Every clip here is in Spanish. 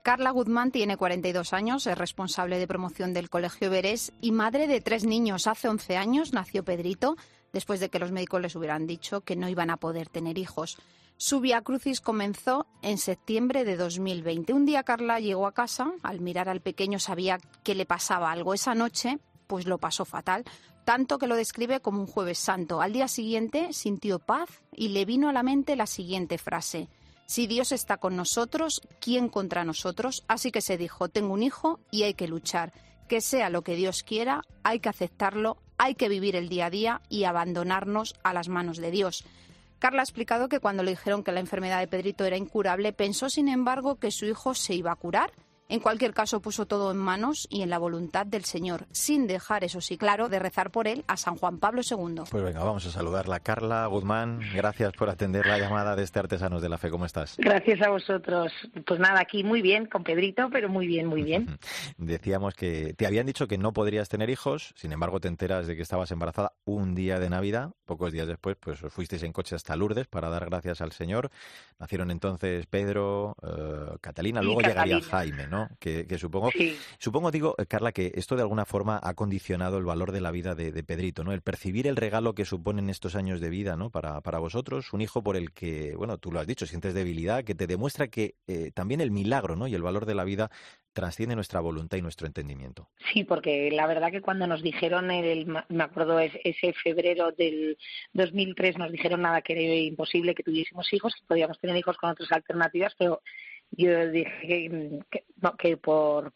Carla Guzmán tiene 42 años, es responsable de promoción del Colegio Everest y madre de 3 niños. Hace 11 años nació Pedrito, después de que los médicos les hubieran dicho que no iban a poder tener hijos. Su viacrucis comenzó en septiembre de 2020. Un día Carla llegó a casa, al mirar al pequeño sabía que le pasaba algo. Esa noche, pues lo pasó fatal, tanto que lo describe como un jueves santo. Al día siguiente sintió paz y le vino a la mente la siguiente frase: si Dios está con nosotros, ¿quién contra nosotros? Así que se dijo, tengo un hijo y hay que luchar. Que sea lo que Dios quiera, hay que aceptarlo, hay que vivir el día a día y abandonarnos a las manos de Dios. Carla ha explicado que cuando le dijeron que la enfermedad de Pedrito era incurable, pensó, sin embargo, que su hijo se iba a curar. En cualquier caso, puso todo en manos y en la voluntad del Señor, sin dejar, eso sí, claro, de rezar por él a San Juan Pablo II. Pues venga, vamos a saludarla. Carla Guzmán, gracias por atender la llamada de Artesanos de la Fe. ¿Cómo estás? Gracias a vosotros. Pues nada, aquí muy bien, con Pedrito, pero muy bien, muy bien. Decíamos que te habían dicho que no podrías tener hijos, sin embargo te enteras de que estabas embarazada un día de Navidad. Pocos días después, pues os fuisteis en coche hasta Lourdes para dar gracias al Señor. Nacieron entonces Pedro, Catalina, luego Catalina. llegaría Jaime, ¿no? Que supongo, Sí. digo, Carla, que esto de alguna forma ha condicionado el valor de la vida de Pedrito, ¿no? El percibir el regalo que suponen estos años de vida, ¿no? Para vosotros, un hijo por el que, bueno, tú lo has dicho, sientes debilidad, que te demuestra que también el milagro, ¿no? Y el valor de la vida trasciende nuestra voluntad y nuestro entendimiento. Sí, porque la verdad que cuando nos dijeron, me acuerdo ese febrero del 2003, nos dijeron nada, que era imposible que tuviésemos hijos, que podíamos tener hijos con otras alternativas, pero yo dije que por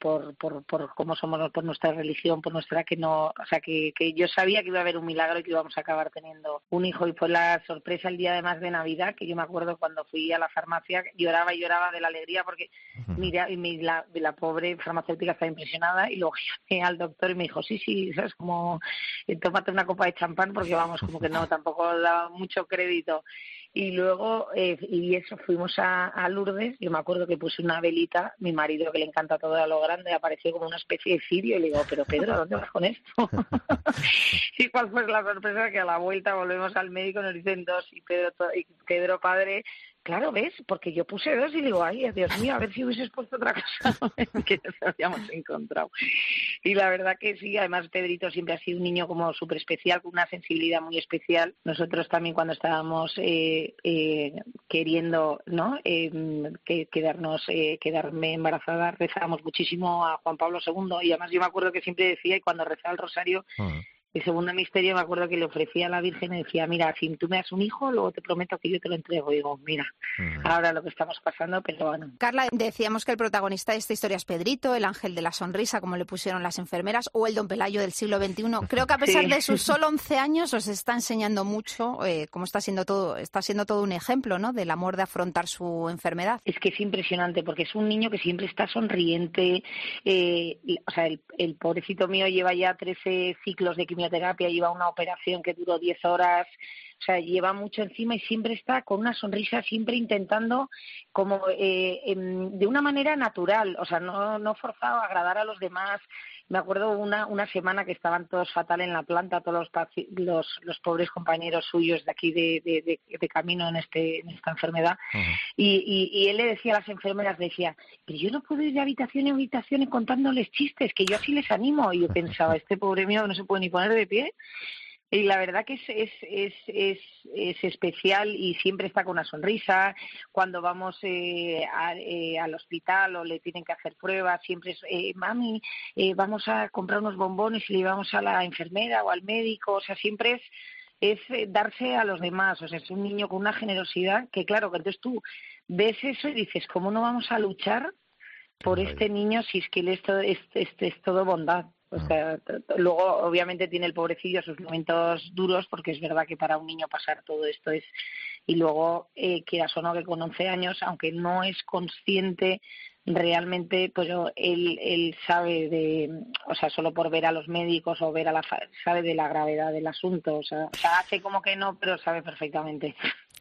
cómo somos, por nuestra religión, por nuestra, que no, o sea, que yo sabía que iba a haber un milagro y que íbamos a acabar teniendo un hijo. Y fue la sorpresa el día además de Navidad, que yo me acuerdo cuando fui a la farmacia, lloraba y lloraba de la alegría porque mira, la pobre farmacéutica estaba impresionada, y luego llamé al doctor y me dijo, sí, ¿sabes? Como tómate una copa de champán, porque vamos, como que no, tampoco daba mucho crédito. Y luego, y eso, fuimos a Lourdes. Yo me acuerdo que puse una velita, mi marido, que le encanta todo a lo grande, apareció como una especie de cirio, y le digo, pero Pedro, ¿dónde vas con esto? Y cuál fue la sorpresa, que a la vuelta volvemos al médico, nos dicen 2, y Pedro padre. Claro, ¿ves? Porque yo puse 2 y digo, ay, Dios mío, a ver si hubieses puesto otra cosa, que nos habíamos encontrado. Y la verdad que sí, además Pedrito siempre ha sido un niño como súper especial, con una sensibilidad muy especial. Nosotros también, cuando estábamos queriendo, ¿no? Quedarme embarazada, rezábamos muchísimo a Juan Pablo II, y además yo me acuerdo que siempre decía, y cuando rezaba el rosario, el segundo misterio, me acuerdo que le ofrecía a la Virgen y decía, mira, si tú me das un hijo, luego te prometo que yo te lo entrego. Y digo, mira, ahora lo que estamos pasando, pero bueno. Carla, decíamos que el protagonista de esta historia es Pedrito, el ángel de la sonrisa, como le pusieron las enfermeras, o el Don Pelayo del siglo XXI. Creo que a pesar de sus solo 11 años os está enseñando mucho, como está siendo todo un ejemplo, ¿no?, del amor de afrontar su enfermedad. Es que es impresionante, porque es un niño que siempre está sonriente. O sea, el pobrecito mío lleva ya 13 ciclos de quimioterapia, lleva una operación que duró 10 horas, o sea, lleva mucho encima y siempre está con una sonrisa, siempre intentando como de una manera natural, o sea, no forzado a agradar a los demás. Me acuerdo una semana que estaban todos fatal en la planta, todos los pobres compañeros suyos de aquí de camino en esta enfermedad. Y él le decía a las enfermeras, decía, pero yo no puedo ir de habitación en habitación contándoles chistes, que yo así les animo. Y yo pensaba, este pobre mío no se puede ni poner de pie. Y la verdad que es especial, y siempre está con una sonrisa. Cuando vamos al hospital o le tienen que hacer pruebas, siempre es, mami, vamos a comprar unos bombones y le llevamos a la enfermera o al médico. O sea, siempre es darse a los demás. O sea, es un niño con una generosidad que, claro, que entonces tú ves eso y dices, ¿cómo no vamos a luchar por este niño si es que él es todo bondad? O sea, luego obviamente tiene el pobrecillo sus momentos duros, porque es verdad que para un niño pasar todo esto es... Y luego, quieras o no, que con 11 años, aunque no es consciente realmente, pues él sabe o sea, solo por ver a los médicos o ver sabe de la gravedad del asunto. O sea, hace como que no, pero sabe perfectamente.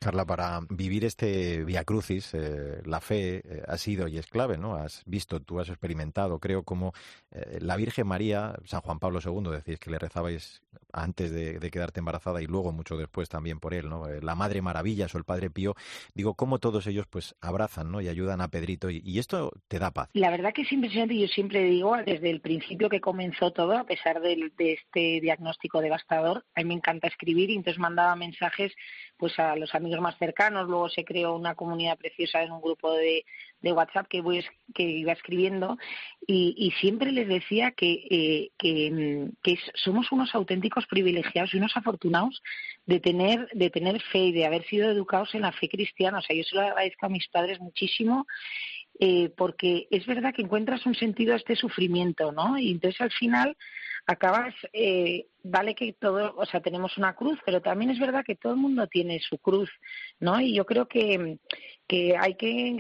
Carla, para vivir este Vía Crucis, la fe ha sido y es clave, ¿no? Tú has experimentado, creo, como la Virgen María, San Juan Pablo II, decís que le rezabais antes de quedarte embarazada y luego mucho después también por él, ¿no? La Madre Maravillas o el Padre Pío, digo, cómo todos ellos pues abrazan, ¿no? Y ayudan a Pedrito y esto te da paz. La verdad que es impresionante. Yo siempre digo, desde el principio que comenzó todo, a pesar de este diagnóstico devastador, a mí me encanta escribir y entonces mandaba mensajes pues a los amigos más cercanos. Luego se creó una comunidad preciosa en un grupo de WhatsApp que iba escribiendo y siempre les decía que somos unos auténticos privilegiados y unos afortunados de tener fe y de haber sido educados en la fe cristiana. O sea, yo se lo agradezco a mis padres muchísimo. Porque es verdad que encuentras un sentido a este sufrimiento, ¿no? Y entonces al final acabas, vale que todo, o sea, tenemos una cruz, pero también es verdad que todo el mundo tiene su cruz, ¿no? Y yo creo que hay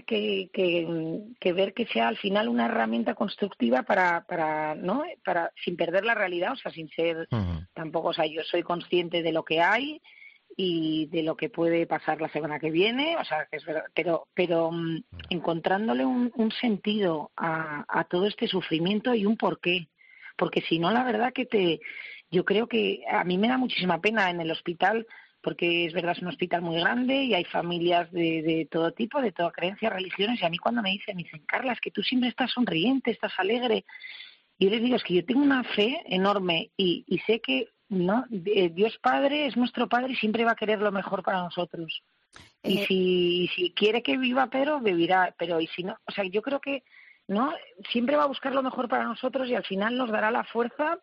que ver que sea al final una herramienta constructiva para ¿no? Para sin perder la realidad, o sea, sin ser tampoco, o sea, yo soy consciente de lo que hay y de lo que puede pasar la semana que viene, o sea, que es verdad, pero encontrándole un sentido a todo este sufrimiento y un porqué, porque si no, la verdad yo creo que a mí me da muchísima pena en el hospital, porque es verdad, es un hospital muy grande y hay familias de todo tipo, de toda creencia, religiones, y a mí cuando me dicen, Carla, es que tú siempre estás sonriente, estás alegre, y yo les digo, es que yo tengo una fe enorme y sé que no, Dios Padre es nuestro Padre y siempre va a querer lo mejor para nosotros. Y si quiere que viva Pedro, vivirá, pero y si no, o sea, yo creo que no siempre va a buscar lo mejor para nosotros y al final nos dará la fuerza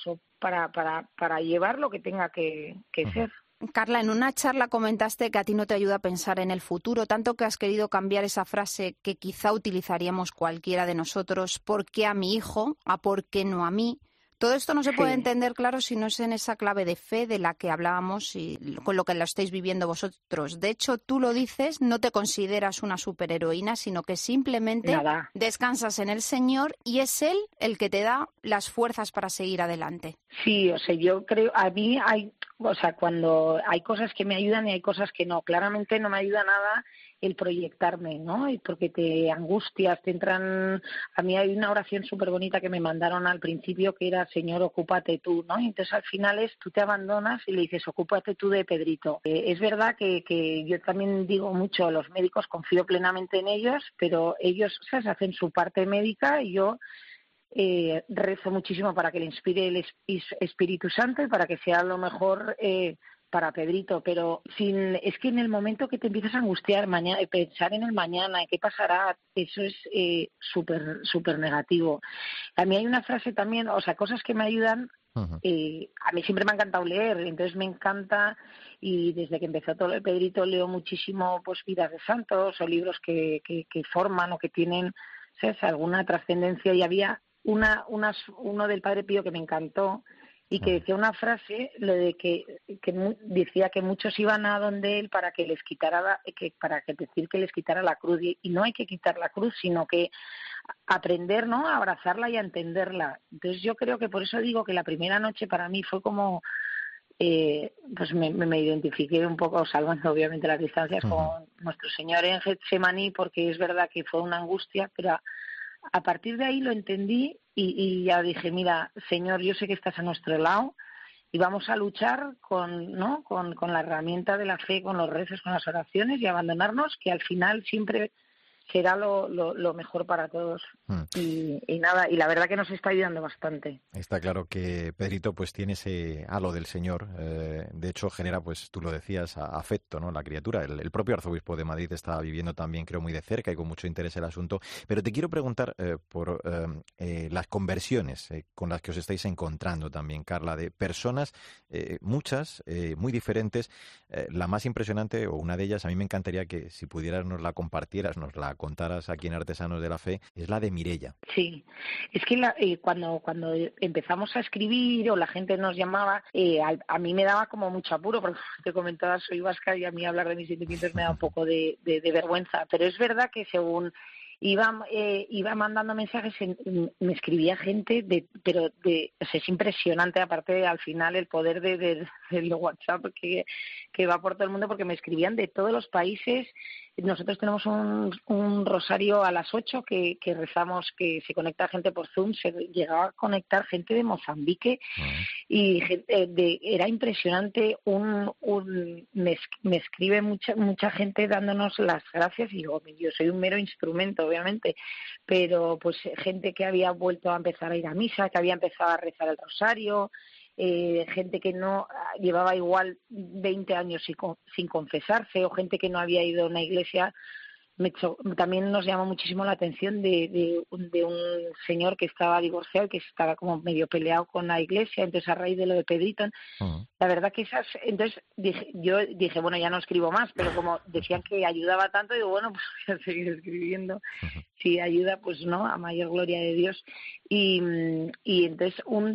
para llevar lo que tenga que ser. Carla, en una charla comentaste que a ti no te ayuda a pensar en el futuro, tanto que has querido cambiar esa frase que quizá utilizaríamos cualquiera de nosotros, ¿por qué a mi hijo? ¿A por qué no a mí? Todo esto no se puede entender, claro, si no es en esa clave de fe de la que hablábamos y con lo que lo estáis viviendo vosotros. De hecho, tú lo dices, no te consideras una superheroína, sino que simplemente descansas en el Señor y es Él el que te da las fuerzas para seguir adelante. Sí, o sea, yo creo, a mí cuando hay cosas que me ayudan y hay cosas que no. Claramente no me ayuda nada el proyectarme, ¿no? Y porque te angustias, te entran. A mí hay una oración súper bonita que me mandaron al principio que era Señor, ocúpate tú, ¿no? Y entonces al final tú te abandonas y le dices ocúpate tú de Pedrito. Es verdad que yo también digo mucho a los médicos, confío plenamente en ellos, pero ellos, ¿sabes?, hacen su parte médica y yo rezo muchísimo para que le inspire el Espíritu Santo y para que sea lo mejor para Pedrito, pero es que en el momento que te empiezas a angustiar, pensar en el mañana, en qué pasará, eso es súper negativo. A mí hay una frase también, o sea, cosas que me ayudan. A mí siempre me ha encantado leer, entonces me encanta, y desde que empezó todo el Pedrito leo muchísimo pues vidas de santos o libros que forman o que tienen, ¿sabes?, alguna trascendencia, y había uno del Padre Pío que me encantó y que decía una frase, lo de que decía que muchos iban a donde él para que les quitara decir que les quitara la cruz, y no hay que quitar la cruz, sino que aprender, ¿no?, a abrazarla y a entenderla. Entonces yo creo que por eso digo que la primera noche para mí fue como pues me identifiqué un poco, salvando obviamente las distancias, con nuestro Señor en Getsemaní, porque es verdad que fue una angustia, pero a partir de ahí lo entendí y ya dije, mira, Señor, yo sé que estás a nuestro lado y vamos a luchar con la herramienta de la fe, con los rezos, con las oraciones, y abandonarnos, que al final siempre será lo mejor para todos. Y nada, y la verdad que nos está ayudando bastante. Está claro que Pedrito pues tiene ese halo del Señor, de hecho genera, pues tú lo decías, afecto, ¿no?, la criatura. El propio arzobispo de Madrid está viviendo también, creo, muy de cerca y con mucho interés el asunto, pero te quiero preguntar por las conversiones con las que os estáis encontrando también, Carla, de personas, muchas, muy diferentes. La más impresionante, o una de ellas, a mí me encantaría que si pudieras nos la compartieras, nos la contaras aquí en Artesanos de la Fe, es la de Mireia. Sí, es que cuando empezamos a escribir o la gente nos llamaba, a mí me daba como mucho apuro, porque te comentaba, soy vasca y a mí hablar de mis sentimientos me da un poco de vergüenza, pero es verdad que según iba mandando mensajes, me escribía gente, o sea, es impresionante, aparte al final el poder del WhatsApp que va por todo el mundo, porque me escribían de todos los países. Nosotros tenemos un rosario a las 8 que rezamos, que se conecta gente por Zoom, se llegaba a conectar gente de Mozambique y era impresionante. Me escribe mucha gente dándonos las gracias y digo, yo soy un mero instrumento, obviamente, pero pues gente que había vuelto a empezar a ir a misa, que había empezado a rezar el rosario, gente que no llevaba igual 20 años sin confesarse, o gente que no había ido a una iglesia. También nos llamó muchísimo la atención de un señor que estaba divorciado, que estaba como medio peleado con la iglesia. Entonces, a raíz de lo de Pedrito, la verdad que entonces yo dije, bueno, ya no escribo más, pero como decían que ayudaba tanto, digo, bueno, pues voy a seguir escribiendo. Si ayuda, pues no, a mayor gloria de Dios. Y entonces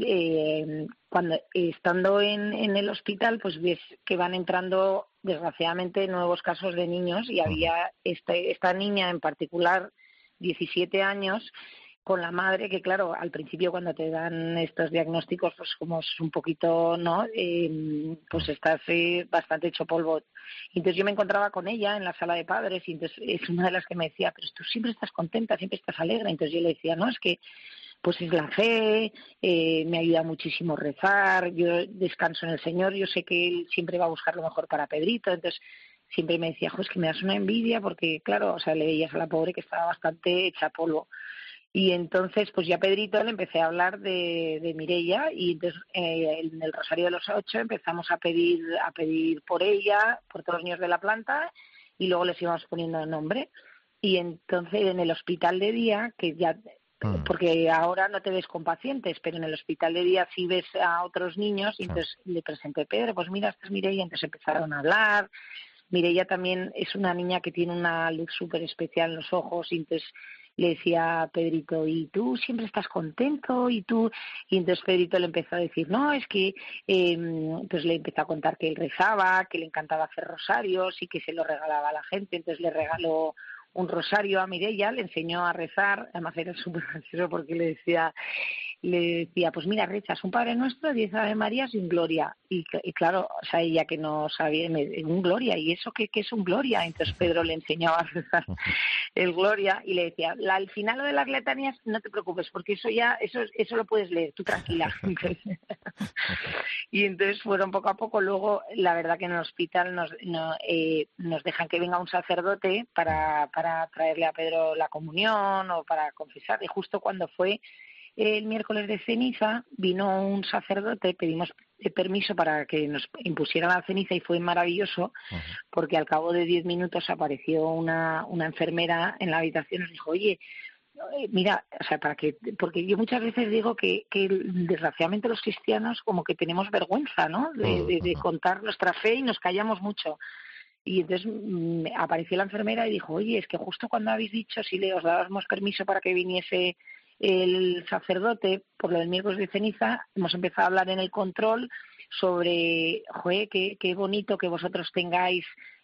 cuando estando en el hospital, pues ves que van entrando desgraciadamente nuevos casos de niños, y había esta niña en particular, 17 años, con la madre, que claro, al principio cuando te dan estos diagnósticos, pues como es un poquito, ¿no? Pues estás bastante hecho polvo. Y entonces yo me encontraba con ella en la sala de padres, y entonces es una de las que me decía, pero tú siempre estás contenta, siempre estás alegre. Entonces yo le decía, no, es que pues es la fe, me ayuda muchísimo rezar, yo descanso en el Señor, yo sé que Él siempre va a buscar lo mejor para Pedrito. Entonces siempre me decía, es que me das una envidia, porque claro, o sea, le veías a la pobre que estaba bastante hecha polvo. Y entonces, pues ya a Pedrito le empecé a hablar de Mireia, y entonces en el Rosario de los 8 empezamos a pedir por ella, por todos los niños de la planta, y luego les íbamos poniendo nombre. Y entonces en el hospital de día, que ya, porque ahora no te ves con pacientes, pero en el hospital de día sí ves a otros niños, y entonces le presenté a Pedro, pues mira, esta es Mireia. Entonces empezaron a hablar. Mireia también es una niña que tiene una luz súper especial en los ojos, y entonces le decía a Pedrito, ¿y tú siempre estás contento? Y entonces Pedrito le empezó a decir, no, es que, pues le empezó a contar que él rezaba, que le encantaba hacer rosarios y que se lo regalaba a la gente. Entonces le regaló un rosario a Mireia, le enseñó a rezar. Además era súper gracioso porque le decía, pues mira, rezas un Padre Nuestro, 10 Ave Marías y un Gloria. Y claro, o sea, ella que no sabía, un Gloria, ¿y eso qué es un Gloria? Entonces Pedro le enseñó a rezar el Gloria, y le decía, al final lo de las letanías, no te preocupes, porque eso lo puedes leer, tú tranquila. Y entonces fueron poco a poco. Luego, la verdad que en el hospital nos dejan que venga un sacerdote para traerle a Pedro la comunión o para confesar. Y justo cuando fue el miércoles de ceniza, vino un sacerdote, pedimos permiso para que nos impusieran la ceniza, y fue maravilloso, porque al cabo de 10 minutos apareció una enfermera en la habitación y nos dijo, oye, mira, o sea, porque yo muchas veces digo que desgraciadamente los cristianos como que tenemos vergüenza, ¿no? De contar nuestra fe, y nos callamos mucho. Y entonces apareció la enfermera y dijo, oye, es que justo cuando habéis dicho si os dábamos permiso para que viniese el sacerdote por lo del miércoles de ceniza, hemos empezado a hablar en el control sobre, qué bonito que vosotros tengáis,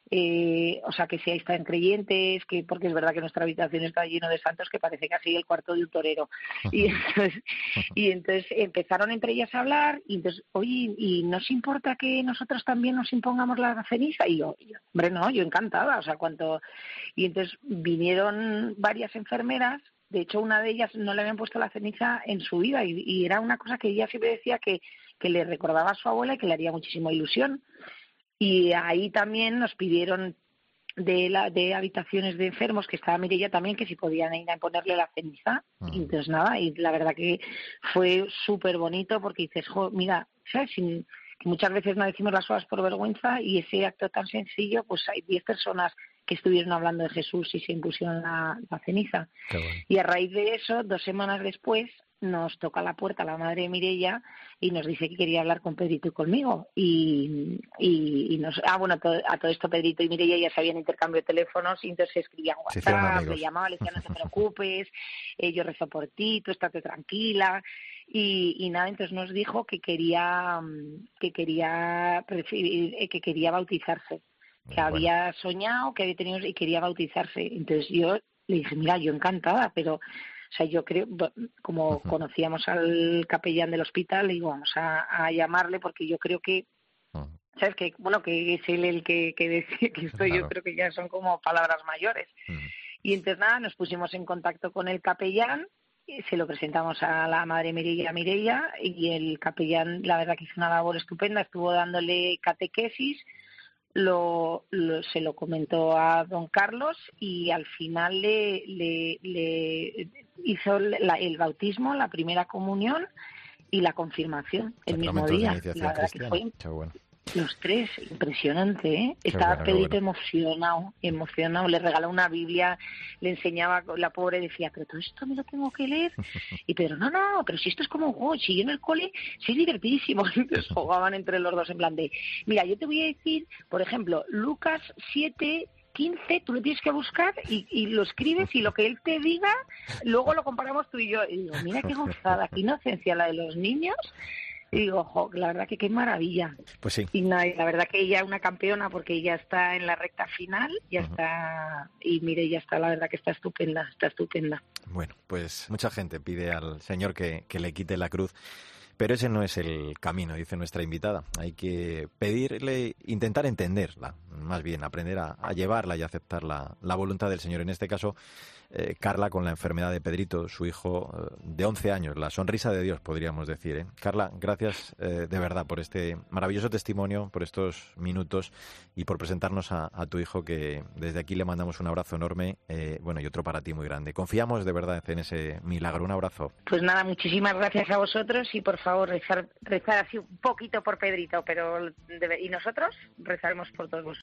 o sea, que seáis tan creyentes, porque es verdad que nuestra habitación está lleno de santos que parece casi el cuarto de un torero. Y entonces empezaron entre ellas a hablar, y entonces, oye, ¿y nos importa que nosotros también nos impongamos la ceniza? Y yo, hombre, no, yo encantada, o sea, Y entonces vinieron varias enfermeras. De hecho, una de ellas no le habían puesto la ceniza en su vida, y era una cosa que ella siempre decía que le recordaba a su abuela y que le haría muchísima ilusión. Y ahí también nos pidieron de habitaciones de enfermos, que estaba Mireia también, que si podían ir a ponerle la ceniza. Y entonces nada, y la verdad que fue súper bonito, porque dices, mira, ¿sabes? Que muchas veces no decimos las cosas por vergüenza, y ese acto tan sencillo, pues hay 10 personas que estuvieron hablando de Jesús y se impusieron la ceniza. Bueno. Y a raíz de eso, 2 semanas después, nos toca la puerta la madre de Mireia y nos dice que quería hablar con Pedrito y conmigo. Y a todo esto Pedrito y Mireia ya sabían intercambio de teléfonos, y entonces escribían WhatsApp, le llamaba, le decía, no te preocupes, yo rezo por ti, tú estate tranquila. Y nada, entonces nos dijo que quería bautizarse, que había soñado, que había tenido y quería bautizarse. Entonces yo Le dije, mira, yo encantada, pero... O sea, yo creo, como conocíamos al capellán del hospital, le digo, vamos a llamarle porque yo creo que, ¿sabes? Que, bueno, que es él el que decía que esto, claro. Yo creo que ya son como palabras mayores. Y entonces nada, nos pusimos en contacto con el capellán, se lo presentamos a la madre Mireia, y el capellán, la verdad que hizo una labor estupenda, estuvo dándole catequesis, se lo comentó a don Carlos y al final le hizo el bautismo, la primera comunión y la confirmación el mismo día. La verdad que fue los tres, impresionante, ¿eh? Estaba Pedrito emocionado, le regaló una Biblia, le enseñaba, la pobre decía, pero todo esto me lo tengo que leer, y Pedro, no, pero si esto es como juego, si yo en el cole, sí es divertidísimo. Entonces jugaban entre los dos en plan de, mira, yo te voy a decir, por ejemplo, Lucas 7:15, tú lo tienes que buscar y lo escribes y lo que él te diga, luego lo comparamos tú y yo. Y digo, mira qué gozada, qué inocencia la de los niños. Y digo, ojo, la verdad que qué maravilla. Pues sí. Y la verdad que ella es una campeona porque ella está en la recta final, ya está, y mire, ya está, la verdad que está estupenda. Bueno, pues mucha gente pide al Señor que le quite la cruz. Pero ese no es el camino, dice nuestra invitada. Hay que pedirle, intentar entenderla, más bien aprender a llevarla y aceptar la voluntad del Señor. En este caso, Carla con la enfermedad de Pedrito, su hijo de 11 años, la sonrisa de Dios, podríamos decir, ¿eh? Carla, gracias de verdad por este maravilloso testimonio, por estos minutos y por presentarnos a tu hijo, que desde aquí le mandamos un abrazo enorme, y otro para ti muy grande. Confiamos de verdad en ese milagro. Un abrazo. Pues nada, muchísimas gracias a vosotros y por favor rezar así un poquito por Pedrito, y nosotros rezaremos por todos vosotros.